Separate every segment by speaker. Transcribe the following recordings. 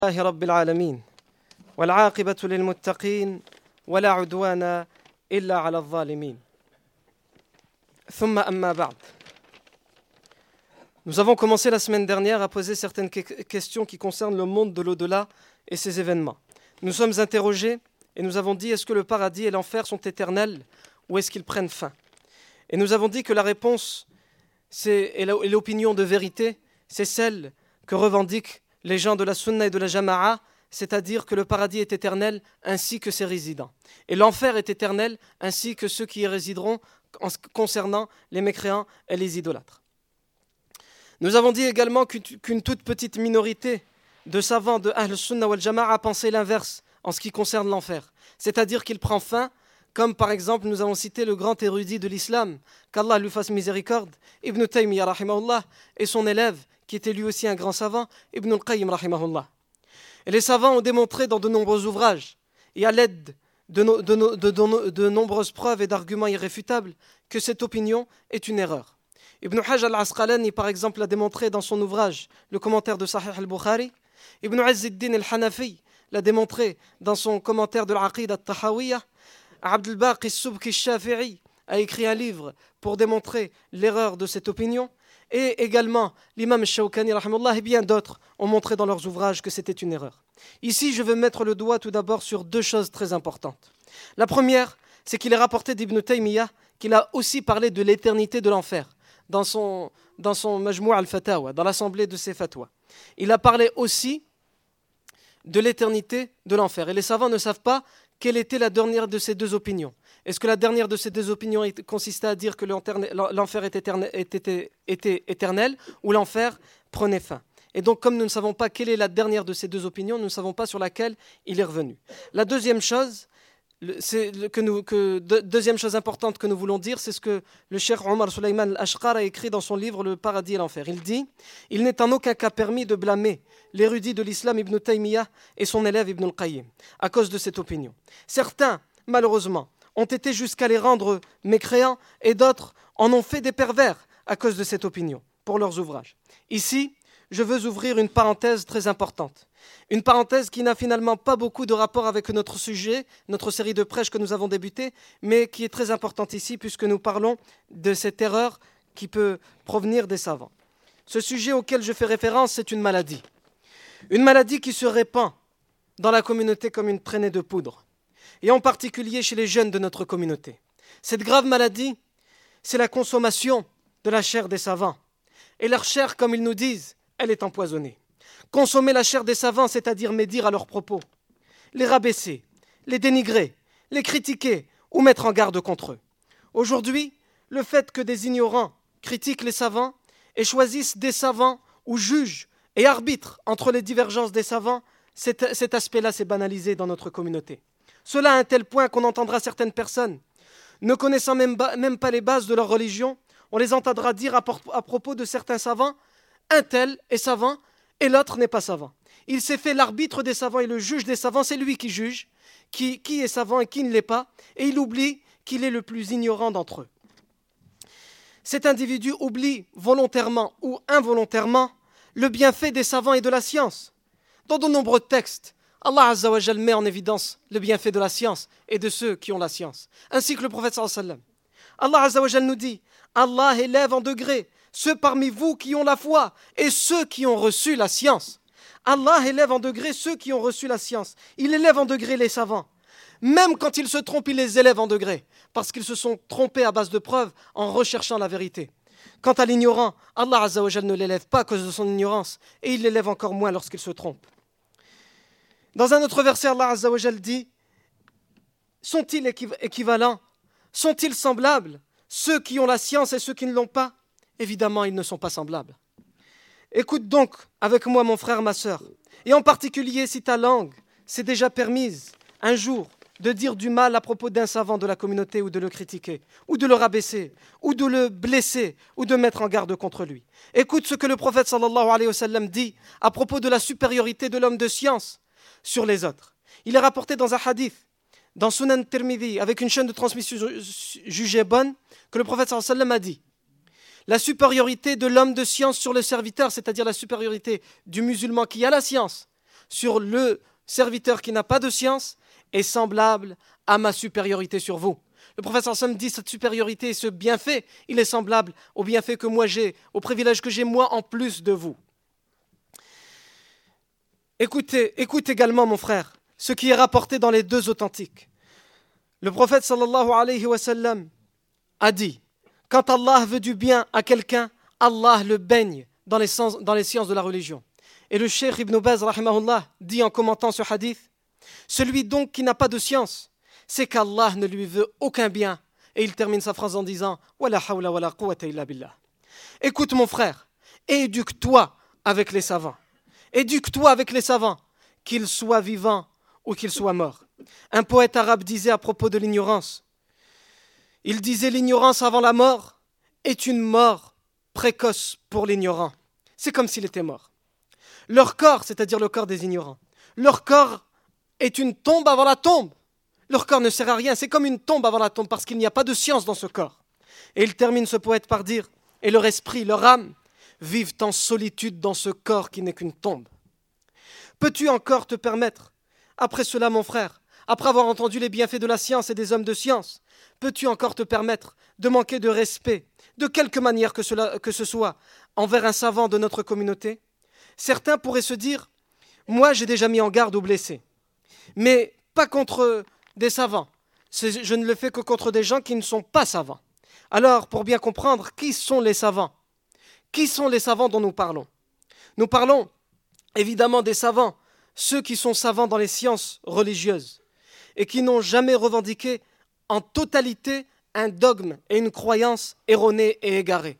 Speaker 1: لله رب العالمين والعاقبة للمتقين ولا عدوان إلا على الظالمين ثم أما بعد. Nous avons commencé la semaine dernière à poser certaines questions qui concernent le monde de l'au-delà et ses événements. Nous sommes interrogés et nous avons dit: est-ce que le paradis et l'enfer sont éternels ou est-ce qu'ils prennent fin? Et nous avons dit que la réponse et l'opinion de vérité, c'est celle que revendiquent les gens de la Sunna et de la Jama'a, c'est-à-dire que le paradis est éternel ainsi que ses résidents. Et l'enfer est éternel ainsi que ceux qui y résideront concernant les mécréants et les idolâtres. Nous avons dit également qu'une toute petite minorité de savants de Ahl Sunna wal Jama'a pensaient l'inverse en ce qui concerne l'enfer, c'est-à-dire qu'il prend fin, comme par exemple nous avons cité le grand érudit de l'islam, qu'Allah lui fasse miséricorde, Ibn Taymiyyah rahimahullah, et son élève, qui était lui aussi un grand savant, Ibn al-Qayyim rahimahullah. Et les savants ont démontré dans de nombreux ouvrages, et à l'aide de nombreuses preuves et d'arguments irréfutables, que cette opinion est une erreur. Ibn Hajar al-Asqalani, par exemple, l'a démontré dans son ouvrage, le commentaire de Sahih al-Bukhari. Ibn Izz-ad-Din al-Hanafi l'a démontré dans son commentaire de l'Aqida al-Tahawiyya. Abd al-Baqi al-Subki al-Shafi'i a écrit un livre pour démontrer l'erreur de cette opinion. Et également, l'imam al-Shawkani rahimahullah et bien d'autres ont montré dans leurs ouvrages que c'était une erreur. Ici, je veux mettre le doigt tout d'abord sur deux choses très importantes. La première, c'est qu'il est rapporté d'Ibn Taymiyyah qu'il a aussi parlé de l'éternité de l'enfer dans son Majmou' al-Fatawa, dans l'assemblée de ses fatwas. Il a parlé aussi de l'éternité de l'enfer. Et les savants ne savent pas quelle était la dernière de ces deux opinions. Est-ce que la dernière de ces deux opinions consistait à dire que l'enfer était éternel ou l'enfer prenait fin? Et donc, comme nous ne savons pas quelle est la dernière de ces deux opinions, nous ne savons pas sur laquelle il est revenu. La deuxième chose, deuxième chose importante que nous voulons dire, c'est ce que le cheikh Omar Sulayman al-Ashqar a écrit dans son livre Le paradis et l'enfer. Il dit: il n'est en aucun cas permis de blâmer l'érudit de l'islam Ibn Taymiyyah et son élève Ibn al-Qayyim à cause de cette opinion. Certains, malheureusement, ont été jusqu'à les rendre mécréants et d'autres en ont fait des pervers à cause de cette opinion pour leurs ouvrages. Ici, je veux ouvrir une parenthèse très importante. Une parenthèse qui n'a finalement pas beaucoup de rapport avec notre sujet, notre série de prêches que nous avons débutée, mais qui est très importante ici puisque nous parlons de cette erreur qui peut provenir des savants. Ce sujet auquel je fais référence, c'est une maladie. Une maladie qui se répand dans la communauté comme une traînée de poudre, et en particulier chez les jeunes de notre communauté. Cette grave maladie, c'est la consommation de la chair des savants. Et leur chair, comme ils nous disent, elle est empoisonnée. Consommer la chair des savants, c'est-à-dire médire à leurs propos, les rabaisser, les dénigrer, les critiquer ou mettre en garde contre eux. Aujourd'hui, le fait que des ignorants critiquent les savants et choisissent des savants ou jugent et arbitrent entre les divergences des savants, cet aspect-là s'est banalisé dans notre communauté. Cela à un tel point qu'on entendra certaines personnes, ne connaissant même pas les bases de leur religion, on les entendra dire à propos de certains savants: un tel est savant et l'autre n'est pas savant. Il s'est fait l'arbitre des savants et le juge des savants, c'est lui qui juge qui est savant et qui ne l'est pas, et il oublie qu'il est le plus ignorant d'entre eux. Cet individu oublie volontairement ou involontairement le bienfait des savants et de la science. Dans de nombreux textes, Allah Azza wa Jal met en évidence le bienfait de la science et de ceux qui ont la science, ainsi que le prophète sallallahu alayhi wa sallam. Allah Azza wa Jal nous dit: Allah élève en degrés ceux parmi vous qui ont la foi et ceux qui ont reçu la science. Allah élève en degrés ceux qui ont reçu la science. Il élève en degrés les savants. Même quand ils se trompent, il les élève en degrés, parce qu'ils se sont trompés à base de preuves en recherchant la vérité. Quant à l'ignorant, Allah Azza wa Jal ne l'élève pas à cause de son ignorance, et il l'élève encore moins lorsqu'il se trompe. Dans un autre verset, Allah Azza wa Jal dit: sont-ils équivalents? Sont-ils semblables? Ceux qui ont la science et ceux qui ne l'ont pas? Évidemment, ils ne sont pas semblables. Écoute donc avec moi, mon frère, ma sœur, et en particulier si ta langue s'est déjà permise un jour de dire du mal à propos d'un savant de la communauté, ou de le critiquer, ou de le rabaisser, ou de le blesser, ou de mettre en garde contre lui. Écoute ce que le prophète sallallahu alayhi wa sallam dit à propos de la supériorité de l'homme de science sur les autres. Il est rapporté dans un hadith, dans Sunan Tirmidhi, avec une chaîne de transmission jugée bonne, que le prophète sallallahu alayhi wa sallam a dit: la supériorité de l'homme de science sur le serviteur, c'est-à-dire la supériorité du musulman qui a la science sur le serviteur qui n'a pas de science est semblable à ma supériorité sur vous. Le prophète sallallahu alayhi wa sallam dit cette supériorité et ce bienfait, il est semblable au bienfait que moi j'ai, au privilège que j'ai moi en plus de vous. Écoute également mon frère, ce qui est rapporté dans les deux authentiques. Le prophète sallallahu alayhi wa sallam a dit, quand Allah veut du bien à quelqu'un, Allah le baigne dans les sciences de la religion. Et le cheikh Ibn Baz rahimahullah dit en commentant ce hadith, celui donc qui n'a pas de science, c'est qu'Allah ne lui veut aucun bien. Et il termine sa phrase en disant, wala hawla wala quwwata illa billah. Écoute mon frère, éduque-toi avec les savants. Éduque-toi avec les savants, qu'ils soient vivants ou qu'ils soient morts. Un poète arabe disait à propos de l'ignorance, il disait l'ignorance avant la mort est une mort précoce pour l'ignorant. C'est comme s'il était mort. Leur corps, c'est-à-dire le corps des ignorants, leur corps est une tombe avant la tombe. Leur corps ne sert à rien, c'est comme une tombe avant la tombe parce qu'il n'y a pas de science dans ce corps. Et il termine ce poète par dire, et leur esprit, leur âme, vivent en solitude dans ce corps qui n'est qu'une tombe. Peux-tu encore te permettre, après cela mon frère, après avoir entendu les bienfaits de la science et des hommes de science, peux-tu encore te permettre de manquer de respect, de quelque manière que ce soit, envers un savant de notre communauté ? Certains pourraient se dire, moi j'ai déjà mis en garde aux blessés, mais pas contre des savants. Je ne le fais que contre des gens qui ne sont pas savants. Alors, pour bien comprendre, qui sont les savants ? Qui sont les savants dont nous parlons ? Nous parlons évidemment des savants, ceux qui sont savants dans les sciences religieuses et qui n'ont jamais revendiqué en totalité un dogme et une croyance erronée et égarée.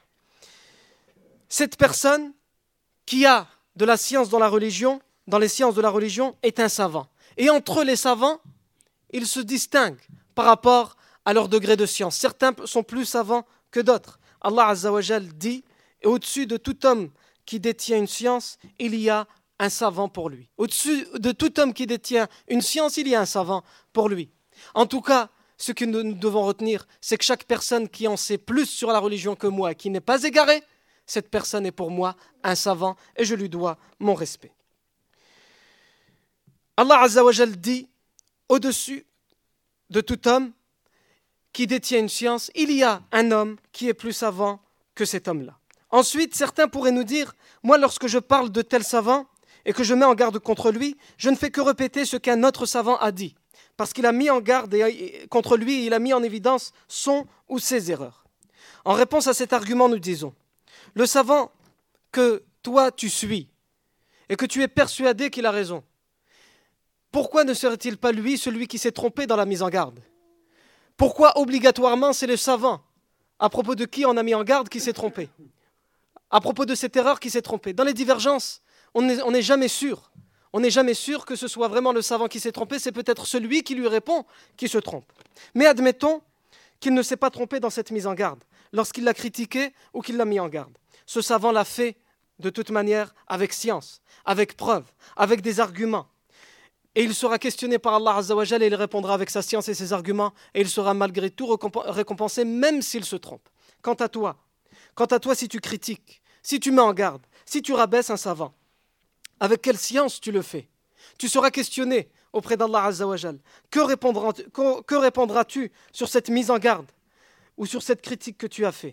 Speaker 1: Cette personne qui a de la science dans la religion, dans les sciences de la religion, est un savant. Et entre les savants, ils se distinguent par rapport à leur degré de science. Certains sont plus savants que d'autres. Allah Azza wa Jal dit, et au-dessus de tout homme qui détient une science, il y a un savant pour lui. Au-dessus de tout homme qui détient une science, il y a un savant pour lui. En tout cas, ce que nous devons retenir, c'est que chaque personne qui en sait plus sur la religion que moi et qui n'est pas égarée, cette personne est pour moi un savant et je lui dois mon respect. Allah Azza wa Jal dit, au-dessus de tout homme qui détient une science, il y a un homme qui est plus savant que cet homme-là. Ensuite, certains pourraient nous dire, moi lorsque je parle de tel savant et que je mets en garde contre lui, je ne fais que répéter ce qu'un autre savant a dit, parce qu'il a mis en garde contre lui et il a mis en évidence son ou ses erreurs. En réponse à cet argument, nous disons, le savant que toi tu suis et que tu es persuadé qu'il a raison, pourquoi ne serait-il pas lui celui qui s'est trompé dans la mise en garde ? Pourquoi obligatoirement c'est le savant à propos de qui on a mis en garde qui s'est trompé ? À propos de cette erreur qui s'est trompé. Dans les divergences, on n'est jamais sûr. On n'est jamais sûr que ce soit vraiment le savant qui s'est trompé, c'est peut-être celui qui lui répond qui se trompe. Mais admettons qu'il ne s'est pas trompé dans cette mise en garde, lorsqu'il l'a critiqué ou qu'il l'a mis en garde. Ce savant l'a fait de toute manière avec science, avec preuve, avec des arguments. Et il sera questionné par Allah Azza wa Jal et il répondra avec sa science et ses arguments et il sera malgré tout récompensé même s'il se trompe. Quant à toi, si tu critiques, si tu mets en garde, si tu rabaisses un savant, avec quelle science tu le fais ? Tu seras questionné auprès d'Allah Azza wa Jal. Que répondras-tu sur cette mise en garde ou sur cette critique que tu as fait ?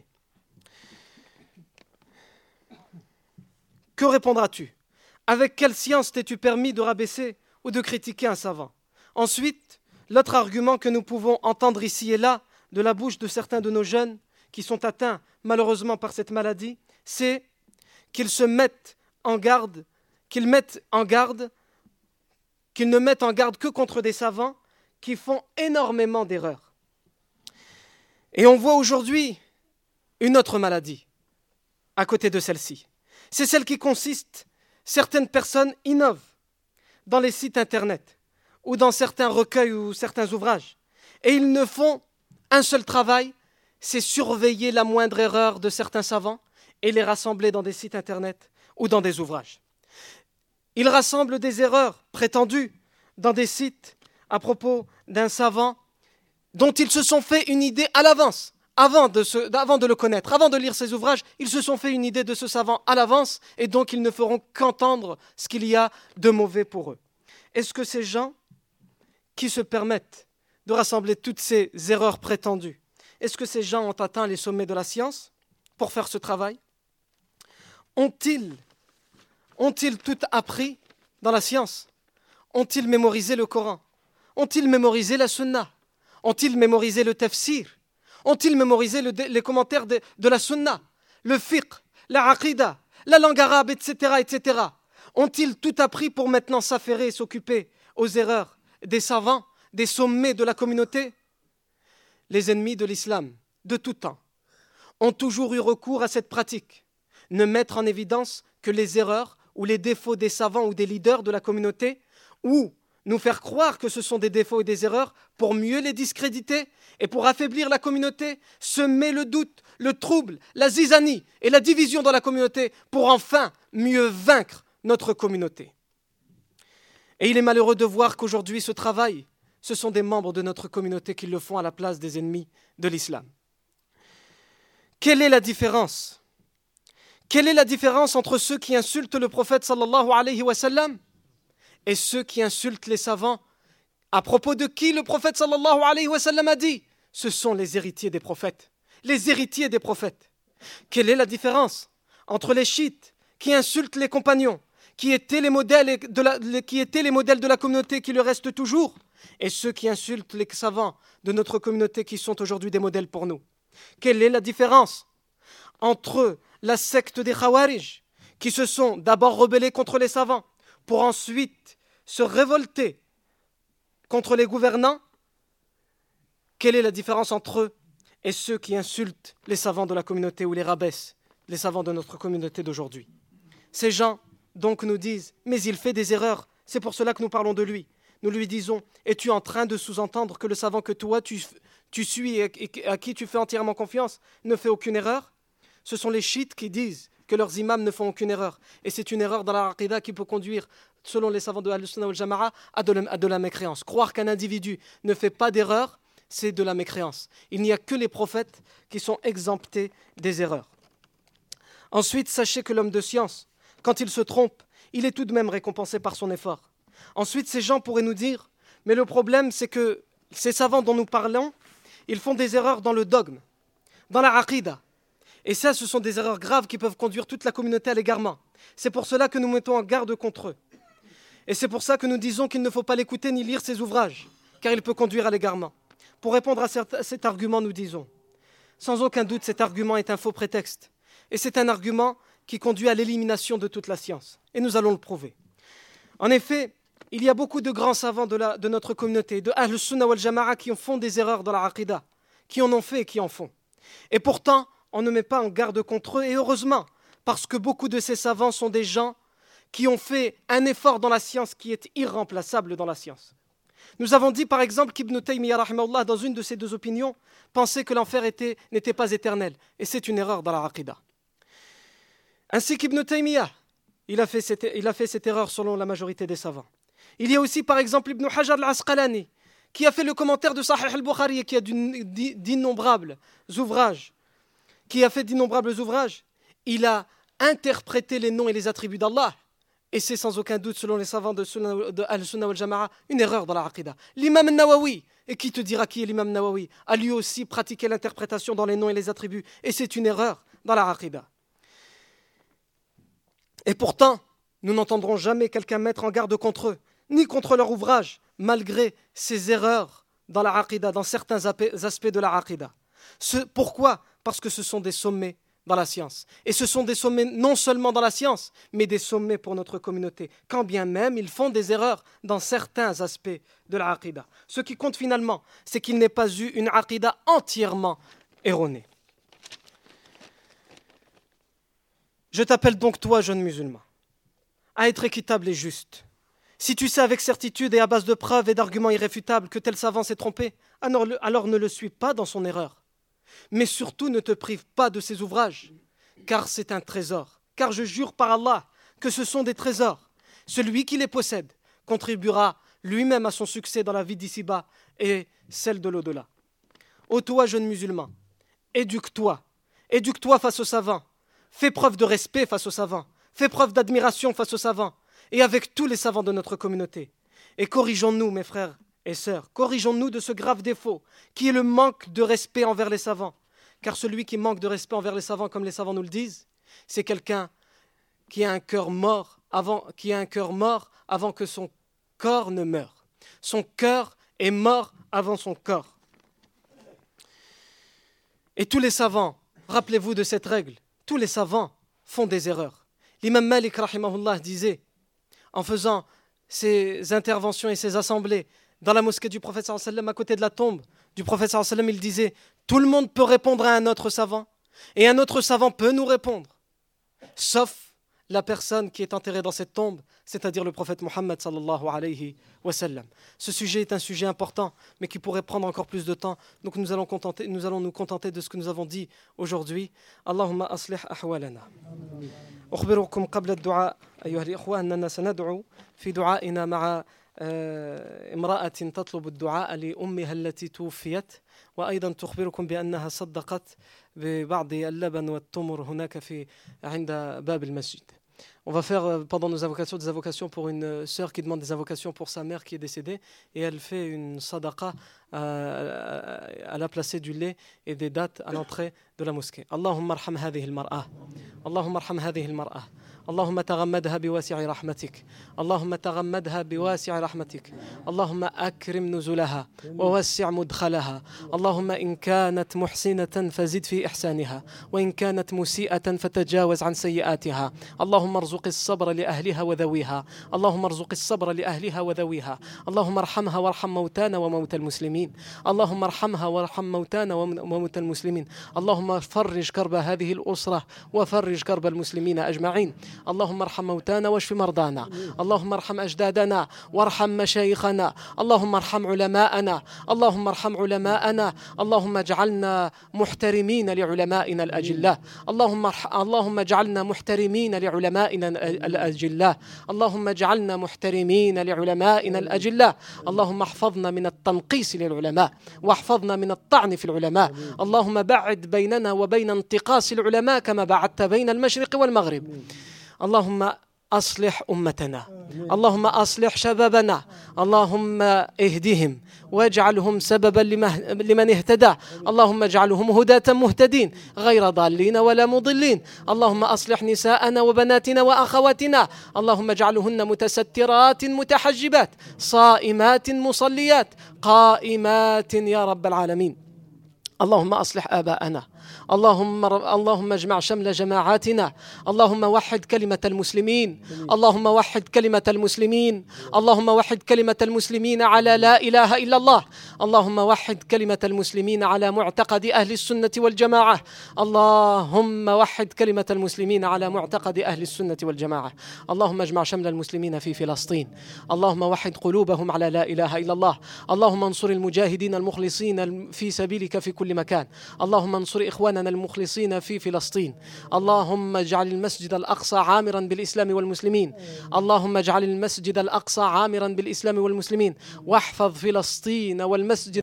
Speaker 1: Que répondras-tu ? Avec quelle science t'es-tu permis de rabaisser ou de critiquer un savant ? Ensuite, l'autre argument que nous pouvons entendre ici et là de la bouche de certains de nos jeunes qui sont atteints malheureusement par cette maladie, c'est qu'ils ne mettent en garde que contre des savants qui font énormément d'erreurs. Et on voit aujourd'hui une autre maladie à côté de celle-ci. C'est celle qui consiste, certaines personnes innovent dans les sites internet ou dans certains recueils ou certains ouvrages. Et ils ne font un seul travail, c'est surveiller la moindre erreur de certains savants et les rassembler dans des sites internet ou dans des ouvrages. Ils rassemblent des erreurs prétendues dans des sites à propos d'un savant dont ils se sont fait une idée à l'avance, avant de le connaître, avant de lire ses ouvrages, ils se sont fait une idée de ce savant à l'avance et donc ils ne feront qu'entendre ce qu'il y a de mauvais pour eux. Est-ce que ces gens qui se permettent de rassembler toutes ces erreurs prétendues, est-ce que ces gens ont atteint les sommets de la science pour faire ce travail? Ont-ils tout appris dans la science? Ont-ils mémorisé le Coran? Ont-ils mémorisé la Sunna? Ont-ils mémorisé le tafsir? Ont-ils mémorisé les commentaires de la Sunna, le fiqh, la aqida, la langue arabe, etc., etc. Ont-ils tout appris pour maintenant s'affairer et s'occuper aux erreurs des savants, des sommets de la communauté? Les ennemis de l'islam, de tout temps, ont toujours eu recours à cette pratique, ne mettre en évidence que les erreurs ou les défauts des savants ou des leaders de la communauté, ou nous faire croire que ce sont des défauts et des erreurs pour mieux les discréditer et pour affaiblir la communauté, semer le doute, le trouble, la zizanie et la division dans la communauté pour enfin mieux vaincre notre communauté. Et il est malheureux de voir qu'aujourd'hui ce travail, ce sont des membres de notre communauté qui le font à la place des ennemis de l'islam. Quelle est la différence? Quelle est la différence entre ceux qui insultent le prophète sallallahu alayhi wa sallam et ceux qui insultent les savants, à propos de qui le prophète sallallahu alayhi wa sallam a dit? Ce sont les héritiers des prophètes. Les héritiers des prophètes. Quelle est la différence entre les chiites qui insultent les compagnons, qui étaient les modèles de la communauté qui le restent toujours, et ceux qui insultent les savants de notre communauté qui sont aujourd'hui des modèles pour nous? Quelle est la différence entre la secte des Khawarij, qui se sont d'abord rebellés contre les savants, pour ensuite se révolter contre les gouvernants? Quelle est la différence entre eux et ceux qui insultent les savants de la communauté ou les rabaissent, les savants de notre communauté d'aujourd'hui? Ces gens donc nous disent « mais il fait des erreurs, c'est pour cela que nous parlons de lui ». Nous lui disons « es-tu en train de sous-entendre que le savant que toi tu suis et à qui tu fais entièrement confiance ne fait aucune erreur ?» Ce sont les chiites qui disent que leurs imams ne font aucune erreur. Et c'est une erreur dans la aqida qui peut conduire, selon les savants de Ahl-Sunnah wal Jama'a, à de la mécréance. Croire qu'un individu ne fait pas d'erreur, c'est de la mécréance. Il n'y a que les prophètes qui sont exemptés des erreurs. Ensuite, sachez que l'homme de science, quand il se trompe, il est tout de même récompensé par son effort. Ensuite, ces gens pourraient nous dire, mais le problème, c'est que ces savants dont nous parlons, ils font des erreurs dans le dogme, dans la aqida. Et ça, ce sont des erreurs graves qui peuvent conduire toute la communauté à l'égarement. C'est pour cela que nous mettons en garde contre eux. Et c'est pour ça que nous disons qu'il ne faut pas l'écouter ni lire ses ouvrages, car il peut conduire à l'égarement. Pour répondre à cet argument, nous disons, sans aucun doute, cet argument est un faux prétexte. Et c'est un argument qui conduit à l'élimination de toute la science. Et nous allons le prouver. En effet, il y a beaucoup de grands savants de notre communauté, de Ahl-Sunnah wal Jama'a, qui font des erreurs dans la aqida, qui en ont fait et qui en font. Et pourtant, on ne met pas en garde contre eux, et heureusement, parce que beaucoup de ces savants sont des gens qui ont fait un effort dans la science qui est irremplaçable dans la science. Nous avons dit par exemple qu'Ibn Taymiyyah, rahimahullah, dans une de ses deux opinions, pensait que l'enfer n'était pas éternel, et c'est une erreur dans la aqida. Ainsi qu'Ibn Taymiyyah, il a fait cette erreur selon la majorité des savants. Il y a aussi par exemple Ibn Hajar al-Asqalani, qui a fait le commentaire de Sahih al-Bukhari et qui a d'innombrables ouvrages. Il a interprété les noms et les attributs d'Allah. Et c'est sans aucun doute, selon les savants de Al-Sunnah wal Jama'a, une erreur dans la aqida. L'imam Nawawi, et qui te dira qui est l'imam Nawawi, a lui aussi pratiqué l'interprétation dans les noms et les attributs. Et c'est une erreur dans la aqida. Et pourtant, nous n'entendrons jamais quelqu'un mettre en garde contre eux, ni contre leur ouvrage, malgré ces erreurs dans la aqida, dans certains aspects de la aqida. Pourquoi ? Parce que ce sont des sommets dans la science. Et ce sont des sommets non seulement dans la science, mais des sommets pour notre communauté. Quand bien même ils font des erreurs dans certains aspects de la aqida. Ce qui compte finalement, c'est qu'il n'ait pas eu une aqida entièrement erronée. Je t'appelle donc toi, jeune musulman, à être équitable et juste. Si tu sais avec certitude et à base de preuves et d'arguments irréfutables que tel savant s'est trompé, alors ne le suis pas dans son erreur. Mais surtout ne te prive pas de ses ouvrages, car c'est un trésor. Car je jure par Allah que ce sont des trésors. Celui qui les possède contribuera lui-même à son succès dans la vie d'ici-bas et celle de l'au-delà. Ô toi, jeune musulman, éduque-toi. Éduque-toi face aux savants. Fais preuve de respect face aux savants. Fais preuve d'admiration face aux savants. Et avec tous les savants de notre communauté. Et corrigeons-nous, mes frères et sœurs, corrigeons-nous de ce grave défaut, qui est le manque de respect envers les savants. Car celui qui manque de respect envers les savants, comme les savants nous le disent, c'est quelqu'un qui a un cœur mort avant que son corps ne meure. Son cœur est mort avant son corps. Et tous les savants, rappelez-vous de cette règle, tous les savants font des erreurs. L'imam Malik, rahimahullah, disait, en faisant ses interventions et ses assemblées dans la mosquée du prophète sallallahu alayhi wa sallam, à côté de la tombe du prophète sallallahu alayhi wa sallam, il disait, tout le monde peut répondre à un autre savant, et un autre savant peut nous répondre, sauf la personne qui est enterrée dans cette tombe, c'est-à-dire le prophète Mohammed sallallahu alayhi wa sallam. Ce sujet est un sujet important, mais qui pourrait prendre encore plus de temps. Donc nous allons nous contenter de ce que nous avons dit aujourd'hui. Allahumma aslih ahwalana. أخبركم قبل الدعاء أيها الإخوة أننا سندعو في دعائنا مع امرأة تطلب الدعاء لأمها التي توفيت وأيضا تخبركم بأنها صدقت ببعض اللبن والتمر هناك عند باب المسجد. On va faire pendant nos invocations des invocations pour une sœur qui demande des invocations pour sa mère qui est décédée et elle fait une sadaqa à la placer du lait et des dattes à l'entrée de la mosquée. Allahumma arham hadhihi al-mar'a. Allahumma arham hadhihi al-mar'a. اللهم تغمدها بواسع رحمتك اللهم تغمدها بواسع رحمتك اللهم أكرم نزلها ووسع مدخلها اللهم إن كانت محسنة فزد في إحسانها وإن كانت مسيئة فتجاوز عن سيئاتها اللهم ارزق الصبر لأهلها وذويها اللهم ارزق الصبر لأهلها وذويها اللهم ارحمها وارحم موتانا وموتى المسلمين اللهم ارحمها وارحم موتانا وموتى المسلمين اللهم فرج كرب هذه الأسرة وفرج كرب المسلمين أجمعين اللهم ارحم موتانا واشف مرضانا اللهم ارحم أجدادنا وارحم مشايخنا اللهم ارحم علماءنا اللهم ارحم علماءنا اللهم اجعلنا محترمين لعلمائنا الأجلاء اللهم اجعلنا محترمين لعلمائنا الأجلاء اللهم اجعلنا محترمين لعلمائنا الأجلاء اللهم احفظنا من التنقيص للعلماء واحفظنا من الطعن في العلماء اللهم بعد بيننا وبين انتقاص العلماء كما بعدت بين المشرق والمغرب اللهم أصلح أمتنا اللهم أصلح شبابنا اللهم اهدهم واجعلهم سببا لمن اهتدى اللهم اجعلهم هداة مهتدين غير ضالين ولا مضلين اللهم أصلح نساءنا وبناتنا وأخواتنا اللهم اجعلهن متسترات متحجبات صائمات مصليات قائمات يا رب العالمين اللهم أصلح آباءنا اللهم اجمع شمل جماعاتنا اللهم وحد كلمة المسلمين اللهم وحد كلمة المسلمين اللهم وحد كلمة المسلمين على لا إله إلا الله اللهم وحد كلمة المسلمين على معتقد أهل السنة والجماعة اللهم وحد كلمة المسلمين على معتقد أهل السنة والجماعة اللهم اجمع شمل المسلمين في فلسطين اللهم وحد قلوبهم على لا إله إلا الله اللهم انصر المجاهدين المخلصين في سبيلك في كل مكان اللهم انصر إخواننا المخلصين في فلسطين اللهم اجعل المسجد الأقصى عامرا بالإسلام والمسلمين اللهم اجعل المسجد الأقصى عامرا بالإسلام والمسلمين واحفظ فلسطين والمسجد